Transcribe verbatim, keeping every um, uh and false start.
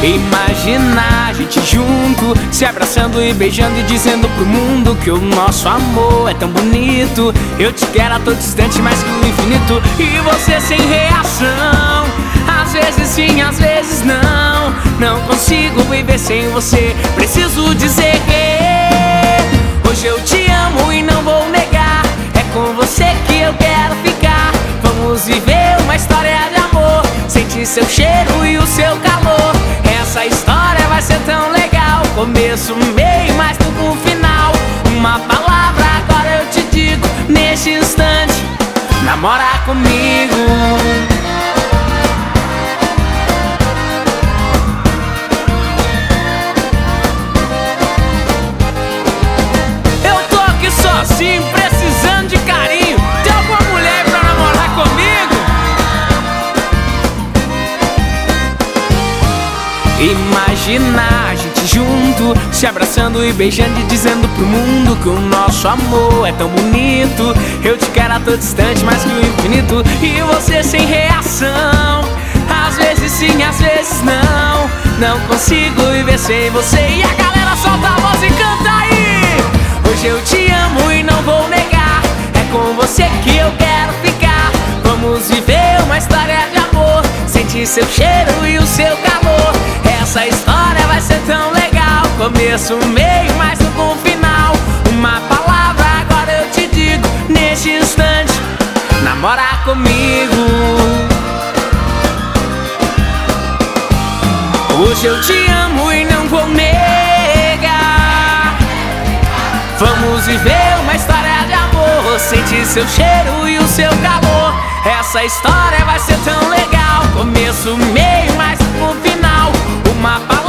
Imaginar a gente junto, se abraçando e beijando e dizendo pro mundo que o nosso amor é tão bonito. Eu te quero a todo instante mais que o infinito. E você sem reação, às vezes sim, às vezes não. Não consigo viver sem você, preciso dizer que hoje eu te amo e não vou negar. É com você que eu quero ficar. Vamos viver uma história de amor, sentir seu cheiro e o seu calor. Essa história vai ser tão legal, começo, meio, mais tudo no final. Uma palavra agora eu te digo, neste instante, namora comigo. Eu tô aqui sozinho, precisando de carinho. Tem alguma mulher pra namorar comigo? Imaginar a gente junto, se abraçando e beijando e dizendo pro mundo que o nosso amor é tão bonito. Eu te quero a todo instante mais que o infinito. E você sem reação, às vezes sim, às vezes não. Não consigo viver sem você. E a galera solta a voz e canta aí. Hoje eu te amo e não vou negar. É com você que eu quero ficar. Vamos viver uma história de amor, sentir seu cheiro e o seu calor. Essa história vai ser tão legal, começo, meio, mais no final. Uma palavra agora eu te digo, neste instante, namora comigo. Hoje eu te amo e não vou negar. Vamos viver uma história de amor, sentir seu cheiro e o seu calor. Essa história vai ser tão legal, começo, meio, mais no final. Uma palavra